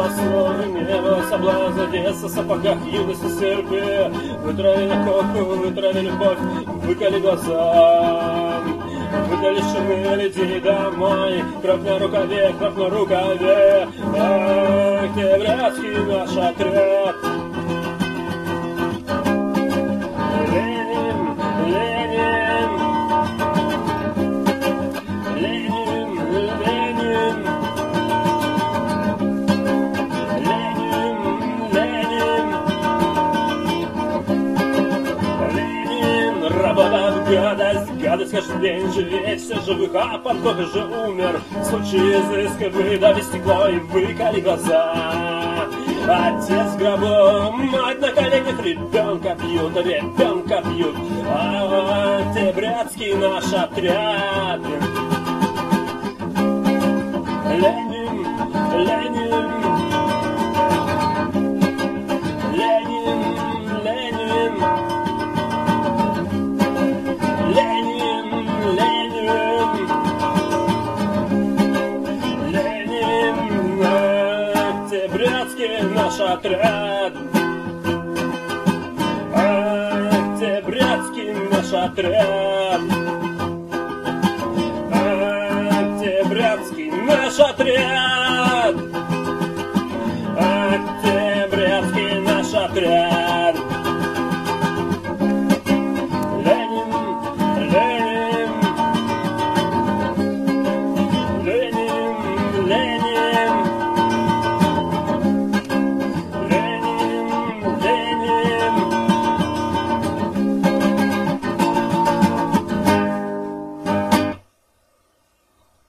масло, небо, соблазн, Одесса, в сапогах, юности, серпе. Вытравили коку, вытравили любовь, выколи глаза. Выдали шинель, иди домой, кровь на рукаве, кровь на рукаве. Октябрятский наш отряд. Ленин, Ленин, Ленин, Ленин, Ленин, Ленин, Ленин, работа в гадость, гадость каждый день жалеть всех живых, а подгоды же умер. В случае изыска выдави стекло и выколи глаза. Отец в гробу, мать на коленях, ребенка бьют, а октябрятский наш отряд. Ленин, Ленин, Ленин, Ленин, Ленин, Ленин, Ленин, октябрятский наш отряд. Октябрятский наш отряд. Октябрятский наш отряд.